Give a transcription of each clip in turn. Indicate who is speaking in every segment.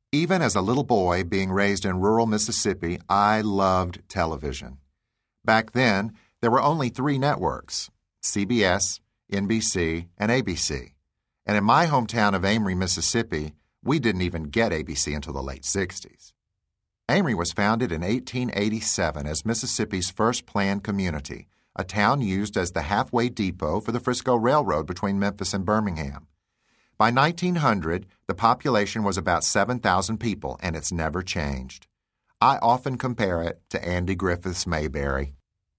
Speaker 1: Even as a little boy being raised in rural Mississippi, I loved television. Back then, there were only 3 networks: CBS, NBC, and ABC. And in my hometown of Amory, Mississippi, we didn't even get ABC until the late 60s. Amory was founded in 1887 as Mississippi's first planned community, a town used as the halfway depot for the Frisco Railroad between Memphis and Birmingham. By 1900, the population was about 7,000 people, and it's never changed. I often compare it to Andy Griffith's Mayberry.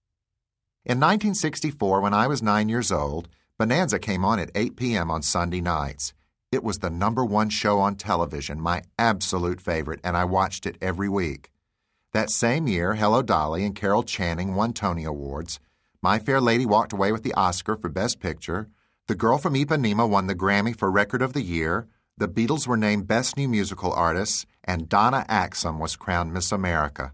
Speaker 1: In 1964, when I was 9 years old, Bonanza came on at 8 p.m. on Sunday nights. It was the #1 show on television, my absolute favorite, and I watched it every week. That same year, Hello Dolly and Carol Channing won Tony Awards. My Fair Lady walked away with the Oscar for Best Picture. The Girl from Ipanema won the Grammy for Record of the Year. The Beatles were named Best New Musical Artists, and Donna Axum was crowned Miss America.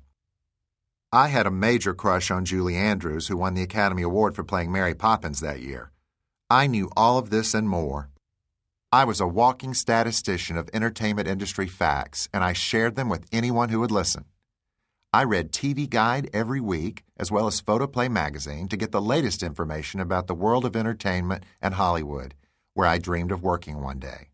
Speaker 1: I had a major crush on Julie Andrews, who won the Academy Award for playing Mary Poppins that year. I knew all of this and more. I was a walking statistician of entertainment industry facts, and I shared them with anyone who would listen. I read TV Guide every week, as well as Photoplay magazine, to get the latest information about the world of entertainment and Hollywood, where I dreamed of working one day.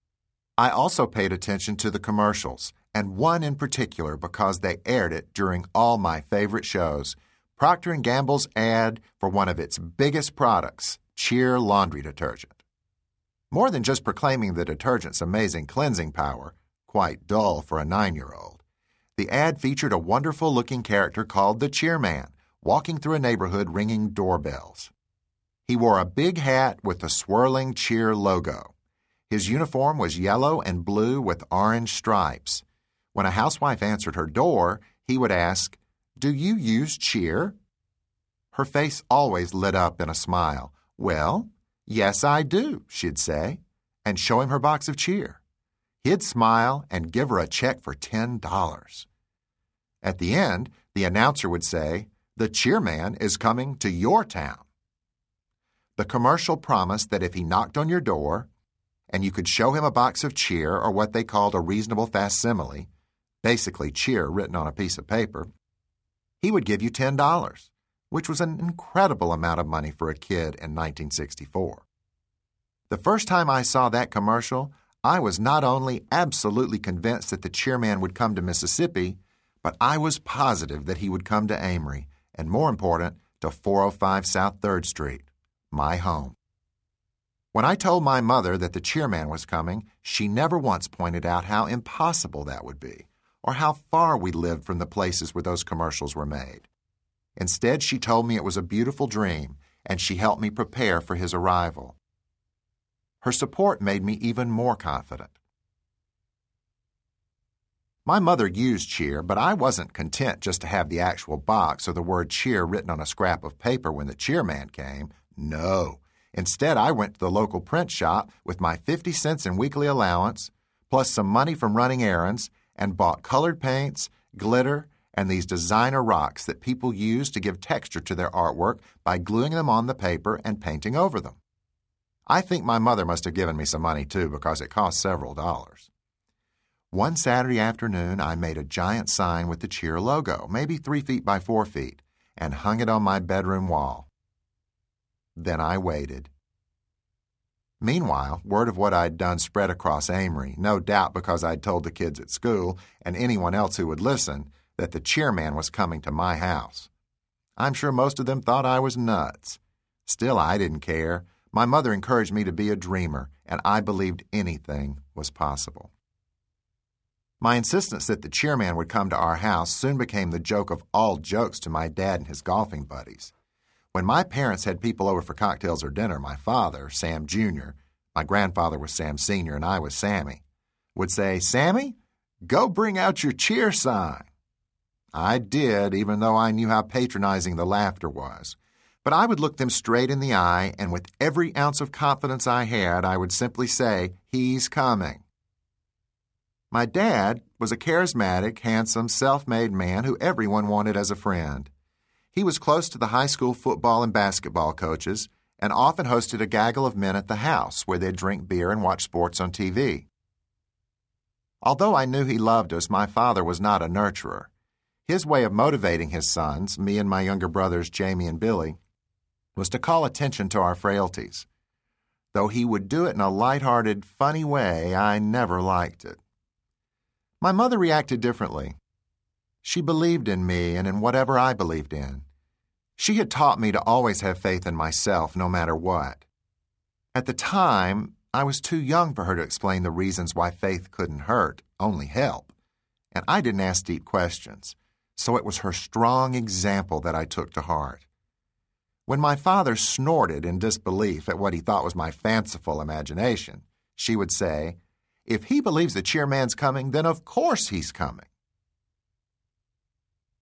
Speaker 1: I also paid attention to the commercials, and one in particular because they aired it during all my favorite shows, Procter & Gamble's ad for one of its biggest products, Cheer laundry detergent. More than just proclaiming the detergent's amazing cleansing power, quite dull for a 9-year-old, the ad featured a wonderful-looking character called the Cheerman, walking through a neighborhood ringing doorbells. He wore a big hat with the swirling Cheer logo. His uniform was yellow and blue with orange stripes. When a housewife answered her door, he would ask, "Do you use Cheer?" Her face always lit up in a smile. "Well, yes, I do," she'd say, and show him her box of Cheer. He'd smile and give her a check for $10. At the end, the announcer would say, "The Cheerman is coming to your town." The commercial promised that if he knocked on your door and you could show him a box of Cheer, or what they called a reasonable facsimile, basically Cheer written on a piece of paper, he would give you $10. Which was an incredible amount of money for a kid in 1964. The first time I saw that commercial, I was not only absolutely convinced that the Cheerman would come to Mississippi, but I was positive that he would come to Amory, and more important, to 405 South 3rd Street, my home. When I told my mother that the Cheerman was coming, she never once pointed out how impossible that would be, or how far we lived from the places where those commercials were made. Instead, she told me it was a beautiful dream, and she helped me prepare for his arrival. Her support made me even more confident. My mother used Cheer, but I wasn't content just to have the actual box or the word Cheer written on a scrap of paper when the Cheerman came. No. Instead, I went to the local print shop with my 50 cents in weekly allowance, plus some money from running errands, and bought colored paints, glitter, and these designer rocks that people use to give texture to their artwork by gluing them on the paper and painting over them. I think my mother must have given me some money too, because it cost several dollars. One Saturday afternoon, I made a giant sign with the Cheer logo, maybe 3 feet by 4 feet, and hung it on my bedroom wall. Then I waited. Meanwhile, word of what I'd done spread across Amory, no doubt because I'd told the kids at school and anyone else who would listen that the Cheerman was coming to my house. I'm sure most of them thought I was nuts. Still, I didn't care. My mother encouraged me to be a dreamer, and I believed anything was possible. My insistence that the Cheerman would come to our house soon became the joke of all jokes to my dad and his golfing buddies. When my parents had people over for cocktails or dinner, my father, Sam Jr., my grandfather was Sam Sr., and I was Sammy, would say, "Sammy, go bring out your Cheer sign." I did, even though I knew how patronizing the laughter was. But I would look them straight in the eye, and with every ounce of confidence I had, I would simply say, "He's coming." My dad was a charismatic, handsome, self-made man who everyone wanted as a friend. He was close to the high school football and basketball coaches and often hosted a gaggle of men at the house where they'd drink beer and watch sports on TV. Although I knew he loved us, my father was not a nurturer. His way of motivating his sons, me and my younger brothers Jamie and Billy, was to call attention to our frailties. Though he would do it in a lighthearted, funny way, I never liked it. My mother reacted differently. She believed in me and in whatever I believed in. She had taught me to always have faith in myself, no matter what. At the time, I was too young for her to explain the reasons why faith couldn't hurt, only help. And I didn't ask deep questions, so it was her strong example that I took to heart. When my father snorted in disbelief at what he thought was my fanciful imagination, she would say, "If he believes the cheerman's coming, then of course he's coming."